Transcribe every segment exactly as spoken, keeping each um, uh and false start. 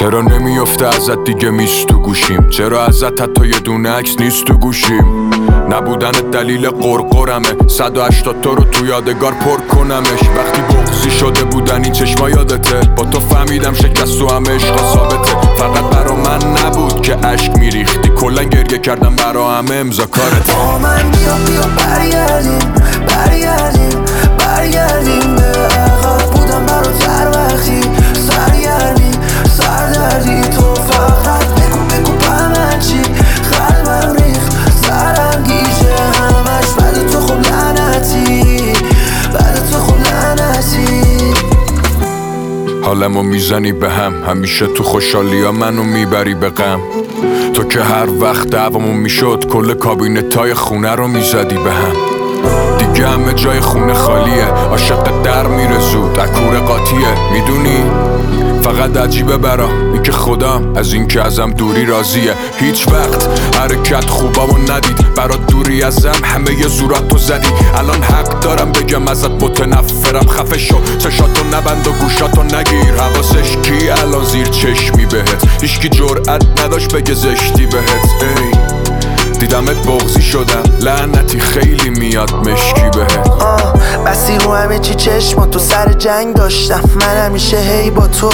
چرا نمیافته ازت دیگه میست تو گوشیم؟ چرا ازت حتی یه دونه عکس نیست تو گوشیم؟ نبودنت دلیل قرقرمه، صد و هشتاد تا رو تو یادگار پر کنمش. وقتی بغضی شده بودن این چشما یادته، با تو فهمیدم شکست و همه عشقا ثابته. فقط برا من نبود که عشق میریختی، کلا گریه کردم برا همه امضا کارت. با من بیا بیا برگردیم برگردیم برگردیم به عقب. بودم برات هر وقتی سرگردی سردردی. تو فقط بگو بگو بهم چی قلبم ریخت سرم گیجه همش. بعد تو خب لعنتی بعد تو خب لعنتی. حالمو میزنی به هم، همیشه تو خوشحالی ها منو میبری به غم. تو که هر وقت دعوامون میشد کل کابینتای خونه رو میزدی به هم. دیگه همه جای خونه خالیه، عاشق در میره زود اکور قاطیه. میدونی فقط عجیبه برا این که خودم از این که ازم دوری راضیه. هیچ وقت حرکت خوبامو ندید، برات دوری ازم همه ی زوراتو زدی. الان حق دارم بگم ازت متنفرم، خفه شو چشاتو نبند و گوشاتو نگیر. حواسش کی الان زیر چشمی بهت؟ هیچکی جرأت نداشت بگه زشتی بهت. ای دیدمت بغضی شدم لعنتی خیلی میاد مشکی بهت. آه بسی رو همه چی چشم تو سر جنگ داشتم. من همیشه هی با تو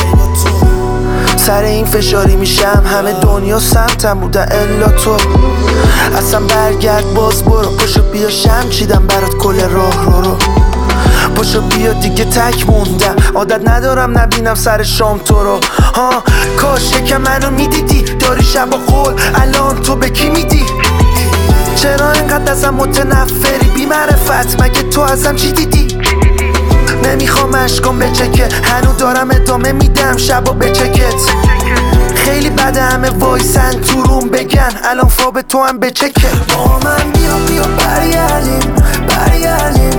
سر این فشاری میشم، همه دنیا سمتم بودن الا تو. اصلا برگرد باز برو، پشو بیا شم چیدم برات کل راه رو رو. پشو بیا دیگه تک موندم، عادت ندارم نبینم سر شام تو رو. ها کاش یکم منو میدیدی، داری شب و قول الان تو به کی میدی؟ چرا اینقدر ازم متنفری بی معرفت؟ مگه تو ازم چی دیدی؟ نمیخوام اشکام بچکه، هنو دارم ادامه میدم شبا بچکت. خیلی بده همه وایسن تو روم بگن الان فاب تو هم بچکه. با من بیا بیا برگردیم برگردیم